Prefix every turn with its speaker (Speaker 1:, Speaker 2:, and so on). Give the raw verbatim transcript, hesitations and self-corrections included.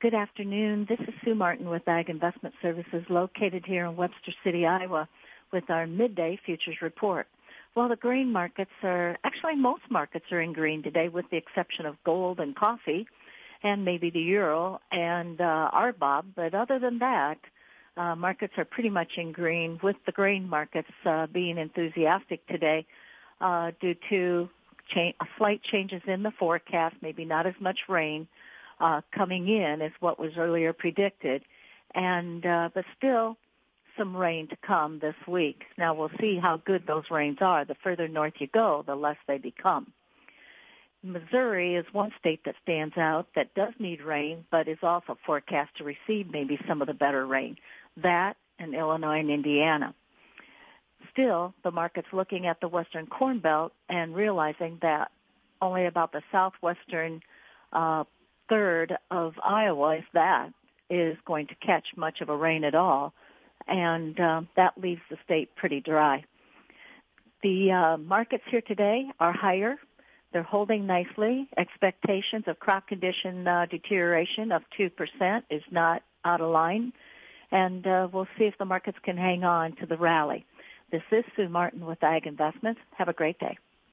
Speaker 1: Good afternoon. This is Sue Martin with Ag Investment Services located here in Webster City, Iowa with our midday futures report. Well, the grain markets are, actually most markets are in green today with the exception of gold and coffee and maybe the euro and uh, R B O B. But other than that, uh, markets are pretty much in green with the grain markets uh, being enthusiastic today uh, due to cha- slight changes in the forecast, maybe not as much rain Uh, coming in as what was earlier predicted, and uh, but still some rain to come this week. Now we'll see how good those rains are. The further north you go, the less they become. Missouri is one state that stands out that does need rain, but is also forecast to receive maybe some of the better rain. That and Illinois and Indiana. Still, the market's looking at the Western Corn Belt and realizing that only about the southwestern uh, third of Iowa, if that, is going to catch much of a rain at all, and uh, that leaves the state pretty dry. The uh, markets here today are higher. They're holding nicely. Expectations of crop condition uh, deterioration of two percent is not out of line, and uh, we'll see if the markets can hang on to the rally. This is Sue Martin with Ag Investments. Have a great day.